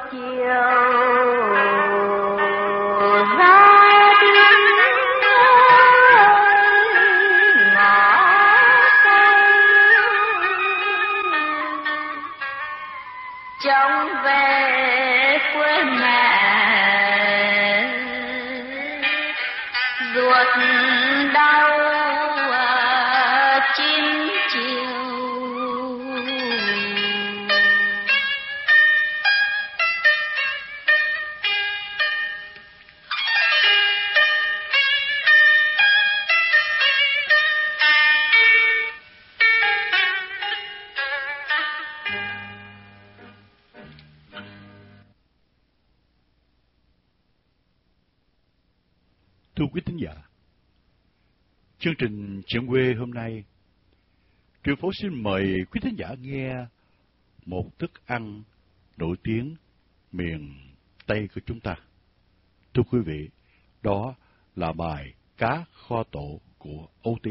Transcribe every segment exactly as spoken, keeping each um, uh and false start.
Thưa quý thính giả, chương trình Chuyện quê hôm nay, Triệu Phổ xin mời quý thính giả nghe một thức ăn nổi tiếng miền Tây của chúng ta. Thưa quý vị, đó là bài cá kho tổ của Âu Tím.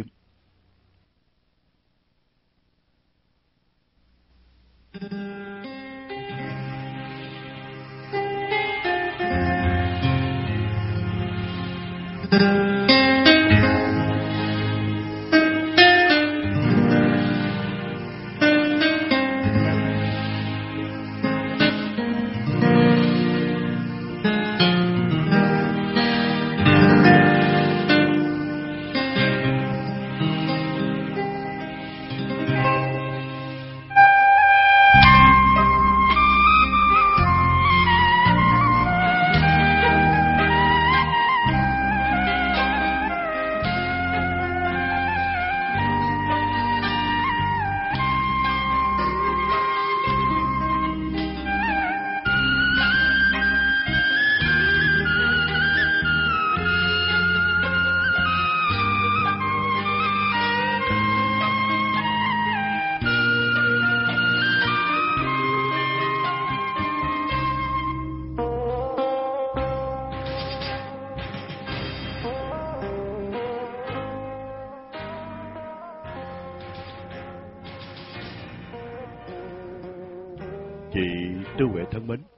Chị Tư Huệ thân mến,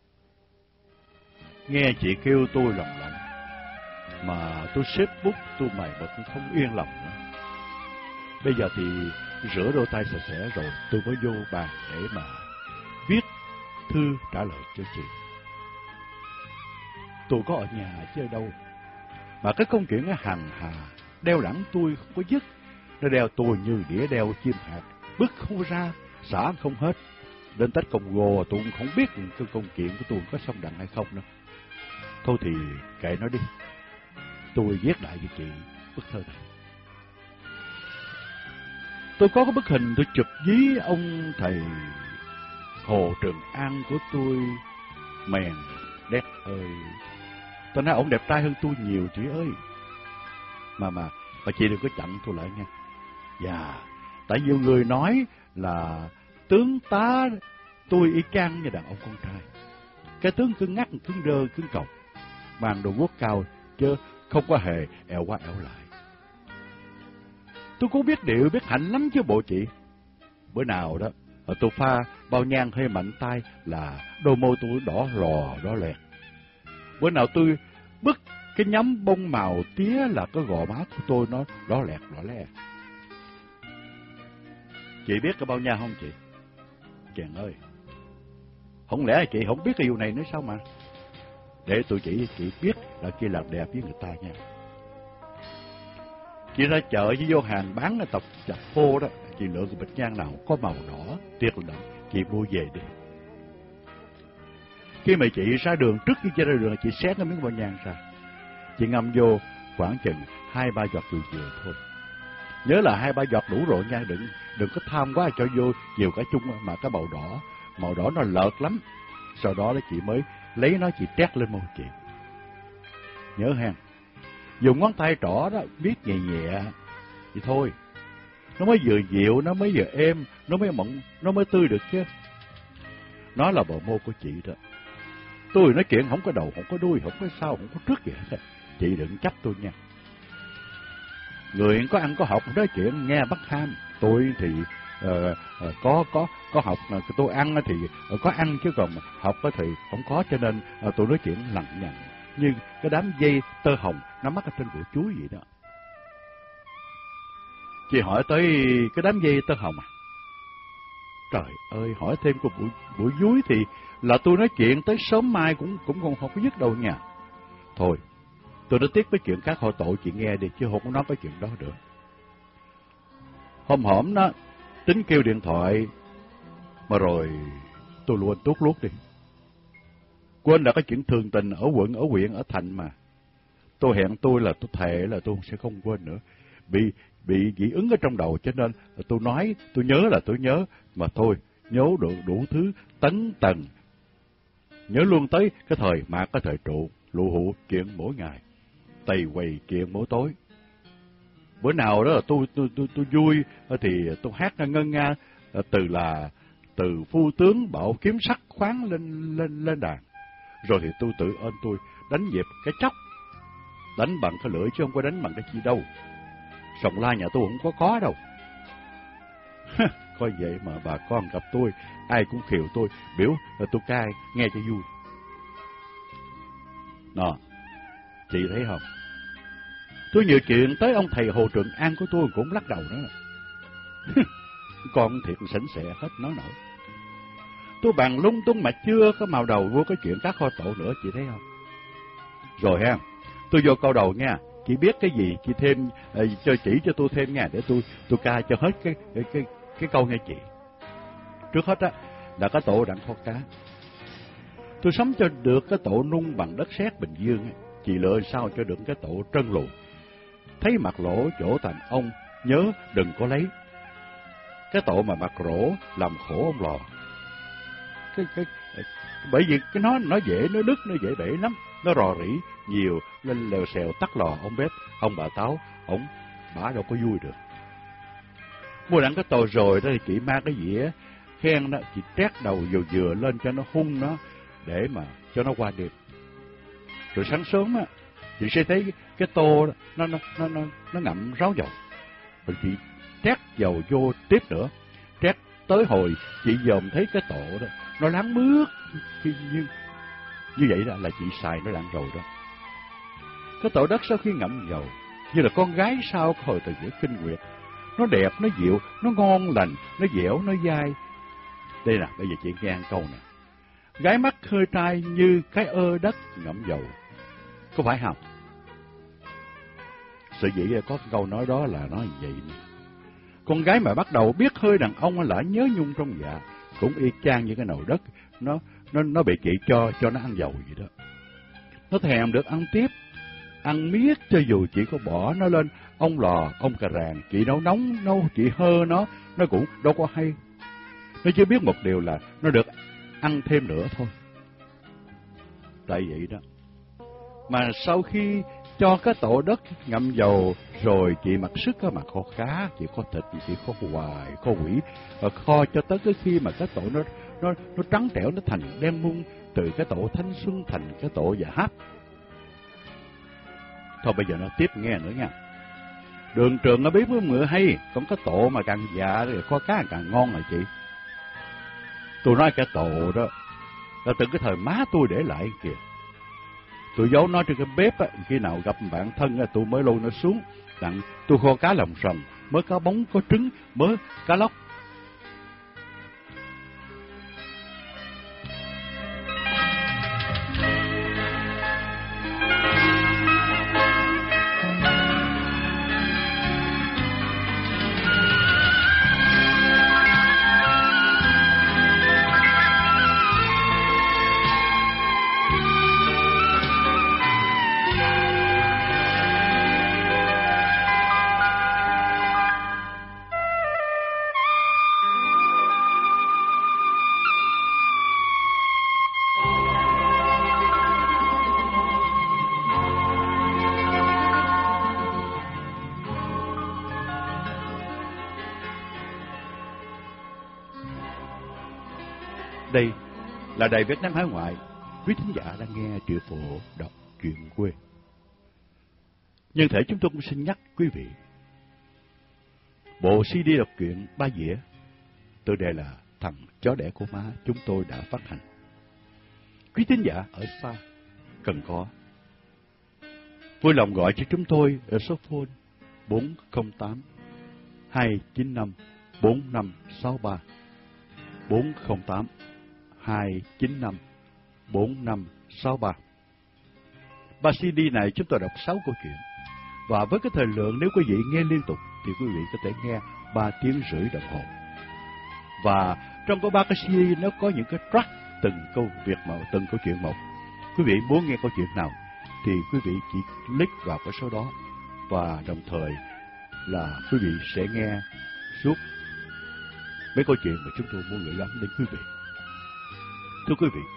nghe chị kêu tôi lòng lạnh, mà tôi xếp bút tôi mày mà cũng không yên lòng nữa. Bây giờ thì rửa đôi tay sạch sẽ rồi tôi mới vô bàn để mà viết thư trả lời cho chị. Tôi có ở nhà chứ ở đâu, mà cái công chuyện nó hằng hà đeo đẳng tôi không có dứt. Nó đeo tôi như đĩa đeo chim hạt, bứt không ra, xả không hết. Đến Tết Công Gô tôi cũng không biết cái công chuyện của tôi có xong đặng hay không nữa. Thôi thì kệ nó đi, tôi viết lại với chị bức thơ này. Tôi có cái bức hình tôi chụp với ông thầy Hồ Trường An của tôi, mèn đét ơi. Tôi nói ông đẹp trai hơn tôi nhiều chị ơi. Mà mà mà chị đừng có chặn tôi lại nha. Dạ, tại nhiều người nói là tướng tá tôi y chang như đàn ông con trai. Cái tướng cứng ngắc, cứng đơ, cứng cọc, mang đồ guốc cao chứ không có hề eo qua eo lại. Tôi cũng biết điệu, biết hạnh lắm chứ bộ chị. Bữa nào đó tôi pha bao nhang hơi mạnh tay là đôi môi tôi đỏ lò đỏ lẹt. Bữa nào tôi bứt cái nhắm bông màu tía là cái gò má của tôi nó đỏ lẹt đỏ lẹt. Chị biết cái bao nhang không chị? Chàng ơi, không lẽ chị không biết cái điều này nữa sao mà? Để tôi chỉ chị biết là kia làm đẹp với người ta nha. Chị ra chợ với vô hàng bán tập chặt phô đó, chị lựa cái bịch nhang nào có màu đỏ tiệt là chị mua về đi. Khi mà chị ra đường, trước khi chị ra đường chị xé cái miếng bao nhang ra, chị ngâm vô khoảng chừng hai ba giọt vừa vừa thôi. Nhớ là hai ba giọt đủ rồi nha, đừng đừng có tham quá cho vô nhiều cả chung, mà cái màu đỏ, màu đỏ nó lợt lắm. Sau đó đó chị mới lấy nó chị trét lên môi chị. Nhớ ha, dùng ngón tay trỏ đó, biết nhẹ nhẹ vậy thôi. Nó mới vừa dịu, nó mới vừa êm, nó mới mọng, nó mới tươi được chứ. Nó là bờ môi của chị đó. Tôi nói chuyện không có đầu, không có đuôi, không có sau, không có trước gì hết. Chị đừng trách tôi nha. Người có ăn có học nói chuyện nghe bắt ham. Tôi thì uh, uh, có có có học, uh, tôi ăn thì uh, có ăn chứ còn học thì không có, cho nên uh, tôi nói chuyện lằng nhằng như cái đám dây tơ hồng nó mắc ở trên bụi chuối vậy đó. Chị hỏi tới cái đám dây tơ hồng à? Trời ơi, hỏi thêm của bụi bụi chuối thì là tôi nói chuyện tới sớm mai cũng cũng còn không có dứt đâu nha. Thôi, tôi nói tiếp với chuyện các hội tội chị nghe đi, chứ không có nói cái chuyện đó được. Hôm hổm đó, tính kêu điện thoại, mà rồi tôi luôn tuốt luốt đi. Quên là cái chuyện thường tình ở quận, ở huyện, ở thành mà. Tôi hẹn tôi là tôi thề là tôi sẽ không quên nữa. Bị bị dị ứng ở trong đầu cho nên là tôi nói, tôi nhớ là tôi nhớ, mà thôi, nhớ đủ, đủ thứ tấn tầng. Nhớ luôn tới cái thời mà cái thời trụ, lụ hụ chuyện mỗi ngày, tày quầy chuyện mỗi tối. Bữa nào đó là tôi tôi tôi tôi vui thì tôi hát ngân nga từ là từ phu tướng bảo kiếm sắc khoáng lên lên lên đàn. Rồi thì tôi tự ơn tôi đánh dẹp cái chóc, đánh bằng cái lưỡi chứ không có đánh bằng cái chi đâu. Sòng la nhà tôi không có có đâu. Coi vậy mà bà con gặp tôi ai cũng khiều tôi, biểu là tôi cai nghe cho vui. Nè, chị thấy không? Tôi nhiều chuyện tới ông thầy Hồ Trường An của tôi cũng lắc đầu nữa. Con thiệt sỉnh sẹ hết nói nổi. Tôi bàn lung tung mà chưa có màu đầu vô cái chuyện các kho tổ nữa, chị thấy không? Rồi ha, tôi vô câu đầu nha. Chị biết cái gì chị thêm uh, cho chỉ cho tôi thêm nha, để tôi tôi ca cho hết cái cái cái cái câu nghe chị. Trước hết á là cái tổ đặng kho cá. Tôi sống cho được cái tổ nung bằng đất sét Bình Dương á, chị lựa sao cho được cái tổ trân lùn. Thấy mặt lỗ chỗ thành ông, nhớ đừng có lấy. Cái tổ mà mặt rỗ làm khổ ông lò. Cái cái bởi vì cái nó nó dễ, nó đứt, nó dễ bể lắm, nó rò rỉ nhiều lên lèo xèo tắt lò ông bếp, ông bà Táo, ông bả đâu có vui được. Mua đặng cái tổ rồi đó thì chị mang cái dĩa khen đó, chị trét đầu vừa vừa lên cho nó hung nó để mà cho nó qua đêm. Rồi sáng sớm á, chị sẽ thấy cái tô đó, nó nó nó nó nó ngậm ráo dầu. Rồi chị trét dầu vô tiếp nữa, trét tới hồi chị dòm thấy cái tổ đó nó láng mướt như như vậy đó là chị xài nó đặng rồi đó. Cái tổ đất sau khi ngậm dầu như là con gái sau cái hồi từ giữa kinh nguyệt, nó đẹp, nó dịu, nó ngon lành, nó dẻo, nó dai. Đây nè, bây giờ chị nghe câu nè. Gái mắt hơi trai như cái ơ đất ngậm dầu. Có phải không? Sự dĩ có câu nói đó là nói vậy nè. Con gái mà bắt đầu biết hơi đàn ông là nhớ nhung trong dạ, cũng y chang như cái nồi đất, nó nó nó bị chị cho cho nó ăn dầu vậy đó. Nó thèm được ăn tiếp, ăn miết cho dù chị có bỏ nó lên ông lò, ông cà ràng, chị nấu nóng, nấu chị hơ nó, nó cũng đâu có hay. Nó chỉ biết một điều là nó được ăn thêm nữa thôi. Tại vậy đó. Mà sau khi cho cái tổ đất ngậm dầu rồi chị mặc sức á, mà kho cá, chị kho thịt, chị kho hoài, kho quỷ, kho cho tới cái khi mà cái tổ nó nó nó trắng trẻo, nó thành đen mung, từ cái tổ thanh xuân thành cái tổ dạ háp. Thôi bây giờ nó tiếp nghe nữa nha. Đường trường nó biết với mượn hay, còn cái tổ mà càng dạ thì kho cá càng ngon rồi chị. Tôi nói cái tổ đó là từ cái thời má tôi để lại kìa. Tôi giấu nó trên cái bếp á, khi nào gặp bạn thân á, tôi mới lôi nó xuống. Đặng tôi kho cá lòng sòng, mới cá bóng, có trứng, mới cá lóc. Đây là Đài Việt Nam Hải Ngoại, quý thính giả đang nghe Triệu Phổ đọc truyện quê. Nhân thể chúng tôi cũng xin nhắc quý vị, bộ xê đê đọc truyện ba dĩa Tựa đề là Thằng Chó Đẻ Của Má chúng tôi đã phát hành. Quý thính giả ở xa cần có, vui lòng gọi cho chúng tôi ở số phone bốn không tám hai chín năm bốn năm sáu ba, bốn không tám hai chín năm bốn năm sáu ba. Ba xê đê này chúng tôi đọc sáu câu chuyện, và với cái thời lượng nếu quý vị nghe liên tục thì quý vị có thể nghe ba tiếng rưỡi đồng hồ. Và trong có ba cái xê đê nó có những cái track từng câu việc một, từng câu chuyện một. Quý vị muốn nghe câu chuyện nào thì quý vị chỉ click vào cái số đó, và đồng thời là quý vị sẽ nghe suốt mấy câu chuyện mà chúng tôi muốn gửi gắm đến quý vị. Thưa quý vị,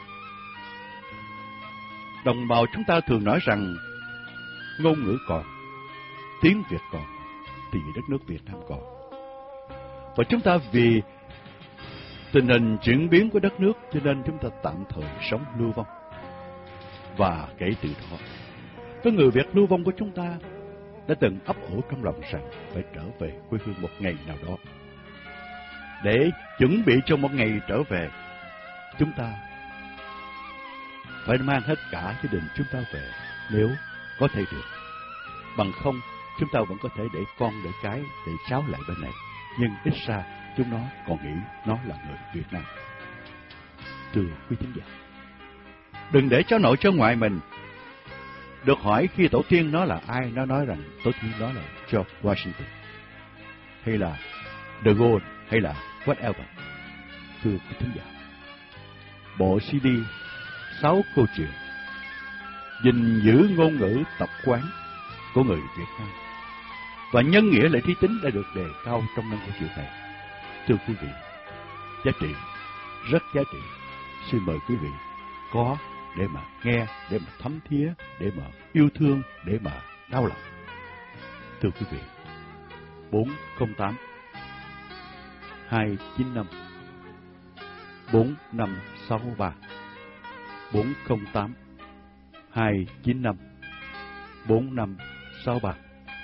đồng bào chúng ta thường nói rằng ngôn ngữ còn, tiếng Việt còn, thì đất nước Việt Nam còn. Và chúng ta vì tình hình chuyển biến của đất nước cho nên chúng ta tạm thời sống lưu vong. Và kể từ đó, cái người Việt lưu vong của chúng ta đã từng ấp ủ trong lòng rằng phải trở về quê hương một ngày nào đó. Để chuẩn bị cho một ngày trở về, chúng ta phải mang hết cả gia đình chúng ta về nếu có thể được. Bằng không, chúng ta vẫn có thể để con để cái, để cháu lại bên này. Nhưng ít ra chúng nó còn nghĩ nó là người Việt Nam. Thưa quý thính giả, đừng để cháu nội cháu ngoại mình được hỏi khi tổ tiên nó là ai, nó nói rằng tổ tiên đó là George Washington, hay là De Gaulle, hay là whatever. Thưa quý thính giả, bộ xê đê sáu câu chuyện gìn giữ ngôn ngữ tập quán của người Việt Nam và nhân nghĩa lễ thí tính đã được đề cao trong năm câu chuyện này. Thưa quý vị, giá trị, rất giá trị. Xin mời quý vị có để mà nghe, để mà thấm thía, để mà yêu thương, để mà đau lòng. Thưa quý vị, bốn không tám hai chín năm bốn năm sáu ba, bốn không tám hai chín năm bốn năm sáu ba.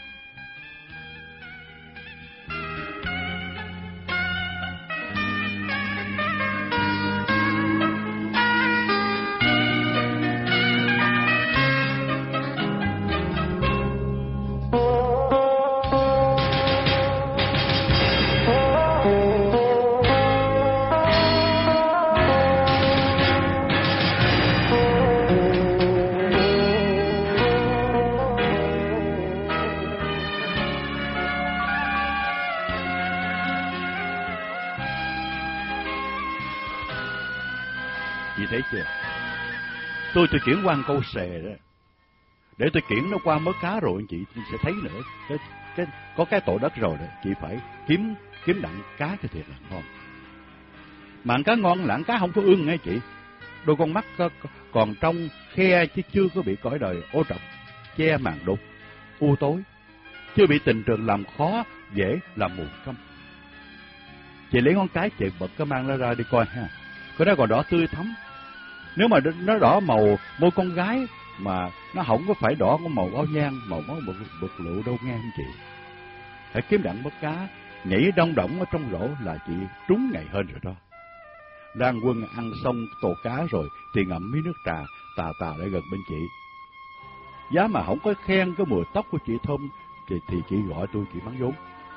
Chị thấy chưa? Tôi tôi chuyển qua câu xề đó, để tôi chuyển nó qua mớ cá rồi chị sẽ thấy nữa. Cái, cái, có cái tổ đất rồi đó, chị phải kiếm kiếm đặng cá cho thiệt là ngon. Mà cá ngon là cá không có ương nghe chị. Đôi con mắt còn trong khe chứ chưa có bị cõi đời ô trọc, che màn đục, u tối, chưa bị tình trường làm khó, dễ làm mù câm. Chị lấy ngón cái chị bật cái mang nó ra đi coi ha. Cái đó còn đỏ tươi thắm. Nếu mà nó đỏ màu môi con gái mà nó không có phải đỏ có màu áo nhang, màu máu bực, bực lựu đâu nghe không chị. Phải kiếm đặng bắt cá, nhảy đông động ở trong rổ là chị trúng ngày hơn rồi đó. Lan Quân ăn xong tô cá rồi thì ngậm miếng nước trà, tà tà lại gần bên chị. Giá mà không có khen cái mùi tóc của chị thơm thì, thì chị gọi tôi chị mắng vốn.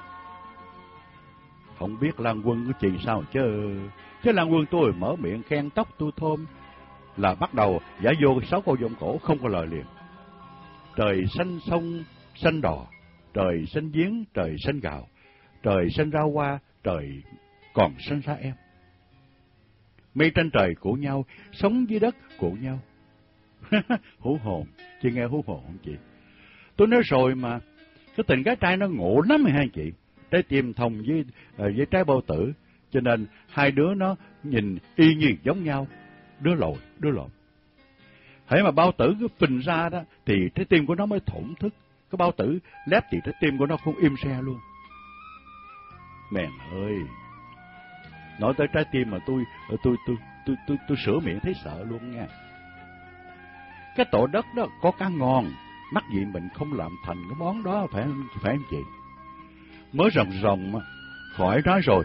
Không biết Lan Quân của chị sao chứ. Chứ Lan Quân tôi mở miệng khen tóc tôi thơm là bắt đầu giả vô sáu câu giọng cổ không có lời liền. Trời xanh sông xanh đò, trời xanh giếng, trời xanh gạo, trời xanh rau hoa, trời còn xanh ra em. Mây trên trời của nhau, sống dưới đất của nhau. Hú hồn, chị nghe hú hồn không chị? Tôi nói rồi mà, cái tình gái trai nó ngộ lắm hả chị? Trái tim thông với, với trái bao tử, cho nên hai đứa nó nhìn y như giống nhau, đứa lồi, đứa lộn. Hễ mà bao tử cứ phình ra đó, thì trái tim của nó mới thổn thức. Cái bao tử lép thì trái tim của nó cũng im xe luôn. Mèn ơi! Nói tới trái tim mà tôi tôi tôi tôi tôi, tôi, tôi sửa miệng thấy sợ luôn nha. Cái tổ đất đó có cá ngon, mắc gì mình không làm thành cái món đó phải phải không chị? Mới rồng rồng khỏi nói rồi,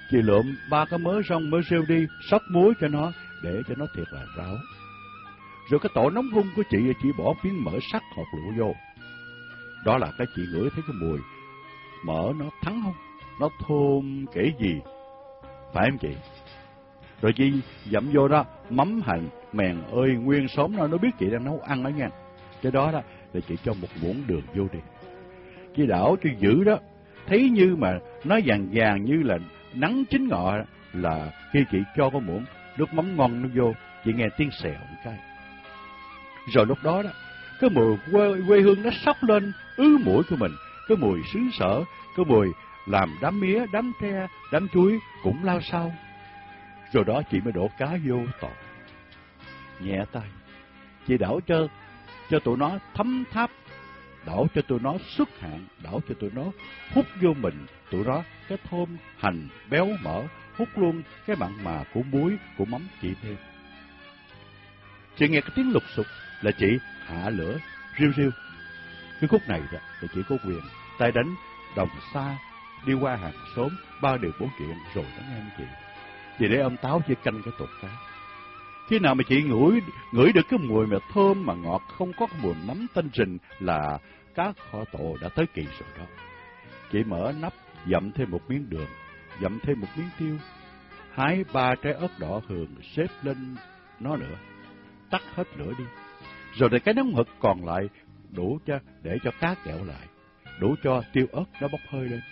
Chị lượm ba cái mớ rong mớ rêu đi, xóc muối cho nó, để cho nó thiệt là ráo. Rồi cái tổ nóng hung của chị, chị bỏ miếng mỡ sắc hột lụa vô. Đó là cái chị ngửi thấy cái mùi mỡ nó thắng không? Nó thơm kể gì, phải không chị? Rồi chị dặm vô đó, mắm hành, mèn ơi, nguyên xóm nó, nó biết chị đang nấu ăn đó nha. Cái đó đó, là chị cho một muỗng đường vô đi. Chị đảo cho dữ đó, thấy như mà nó vàng vàng như là nắng chín ngọ, là khi chị cho cái muỗng nước mắm ngon nó vô, chị nghe tiếng xèo một cái. Rồi lúc đó đó, cái mùi quê, quê hương nó sóc lên ứ mũi của mình, cái mùi xứ sở, cái mùi làm đám mía, đám tre, đám chuối cũng lao sao. Rồi đó chị mới đổ cá vô tọt. Nhẹ tay, chị đảo cho cho tụi nó thấm tháp, đảo cho tụi nó xuất hạn, đảo cho tụi nó hút vô mình, tụi nó cái thơm hành béo mỡ, hút luôn cái mặn mà của muối, của mắm chị thêm. Chị nghe cái tiếng lục sục là chị hạ lửa riu riu. Cái khúc này đó là chị có quyền tay đánh đồng xa, đi qua hàng xóm, ba điều bốn chuyện rồi đó nghe chị. Chị để ông Táo chỉ canh cái tột cá. Khi nào mà chị ngửi ngửi được cái mùi mà thơm mà ngọt, không có cái mùi mắm tanh rình, là cá kho tộ đã tới kỳ rồi đó. Chị mở nắp, dặm thêm một miếng đường, dặm thêm một miếng tiêu, hái ba trái ớt đỏ hường xếp lên nó nữa, tắt hết lửa đi. Rồi để cái nóng hực còn lại đủ cho để cho cá kẹo lại, đủ cho tiêu ớt nó bốc hơi lên.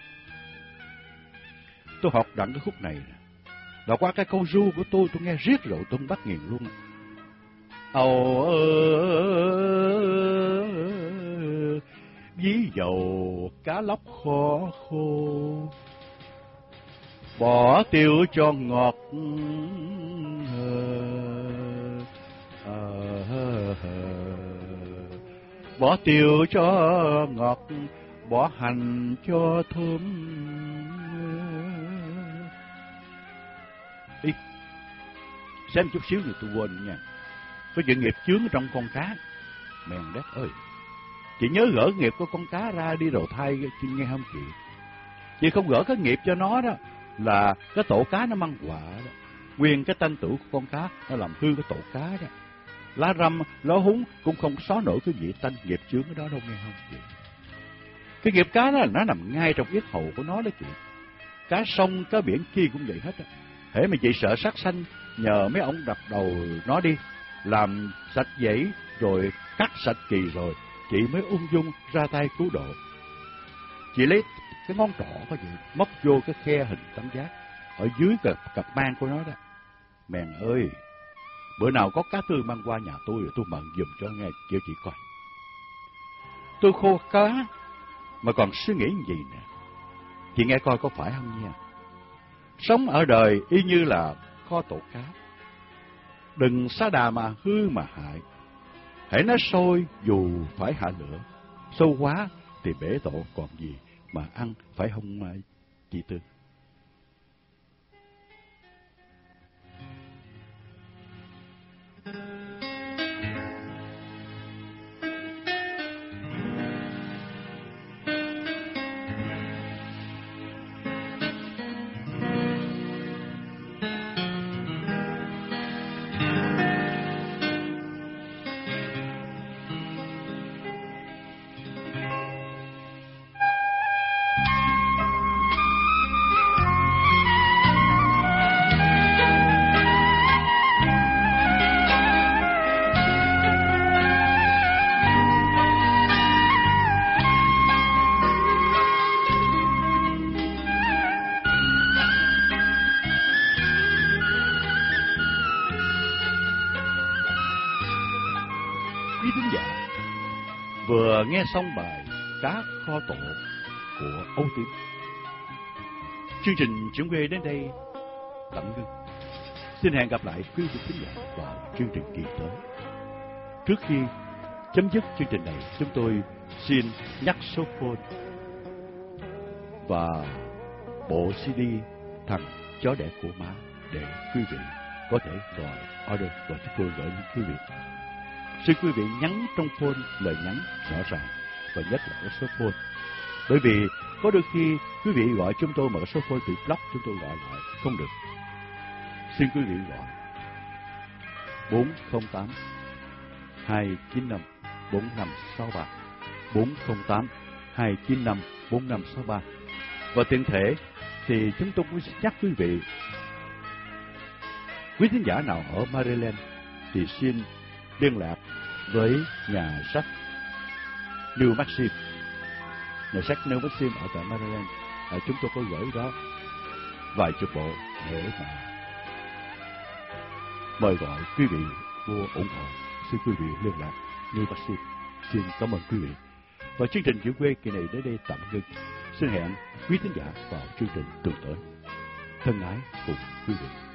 Tôi học đặng cái khúc này nè, đọc qua cái câu ru của tôi, tôi nghe riết rồi tôi bắt nghiền luôn. Ồ ơ ví dầu cá lóc kho khô, bỏ tiêu cho ngọt, bỏ tiêu cho ngọt, bỏ hành cho thơm. Ý, xem chút xíu rồi tôi quên nha. Có chuyện nghiệp chướng trong con cá. Mèn đét ơi, chị nhớ gỡ nghiệp của con cá ra đi đầu thai chị nghe không chị? Chị không gỡ cái nghiệp cho nó đó, là cái tổ cá nó mang quả đó. Nguyên cái tanh tửu của con cá nó làm hư cái tổ cá đó. Lá răm, lá húng cũng không xóa nổi cái vị tanh nghiệp chướng ở đó đâu nghe không chị? Cái nghiệp cá đó là nó nằm ngay trong yết hầu của nó đó chị. Cá sông, cá biển kia cũng vậy hết á. Hễ mà chị sợ sát sanh, nhờ mấy ông đập đầu nó đi, làm sạch dãy rồi cắt sạch kỳ rồi, chị mới ung dung ra tay cứu độ. Chị lấy cái ngón trỏ có gì móc vô cái khe hình tam giác ở dưới cặp, cặp mang của nó đó. Mèn ơi, bữa nào có cá tươi mang qua nhà tôi rồi tôi mận giùm cho nghe, chịu chị coi. Tôi khô cá mà còn suy nghĩ gì nè, chị nghe coi có phải không nha. Sống ở đời y như là kho tổ cá, đừng sa đà mà hư mà hại. Hãy nó sôi dù phải hạ lửa, sâu quá thì bể tổ còn gì mà ăn, phải không chị Tư? Quý thính giả vừa nghe xong bài Cá Kho Tổ của Âu Tiến. Chương trình chuyển quê đến đây tạm ngưng. Xin hẹn gặp lại quý vị thính giả vào chương trình kỳ tới. Trước khi chấm dứt chương trình này, chúng tôi xin nhắc số phone và bộ xê đê Thằng Chó Đẻ Của Má để quý vị có thể gọi order và chúng tôi gửi đến quý vị. Xin quý vị nhắn trong phone lời nhắn rõ ràng và nhất là cái số phone Bởi vì có đôi khi quý vị gọi chúng tôi mà số phone bị block, chúng tôi gọi lại không được. Xin quý vị gọi bốn không tám hai chín năm bốn năm sáu ba, bốn không tám hai chín năm bốn năm sáu ba. Và tiện thể thì chúng tôi cũng nhắc quý vị, quý thính giả nào ở Maryland thì xin liên lạc với nhà sách New Maxim, nhà sách New Maxim ở tại Maryland. À, chúng tôi có gửi đó vài chục bộ để mà mời gọi quý vị mua ủng hộ. Xin quý vị liên lạc New Maxim. Xin cảm ơn quý vị. Và chương trình Chữ Quê kỳ này đến đây tạm ngưng. Xin hẹn quý thính giả vào chương trình tuần tới. Thân ái cùng quý vị.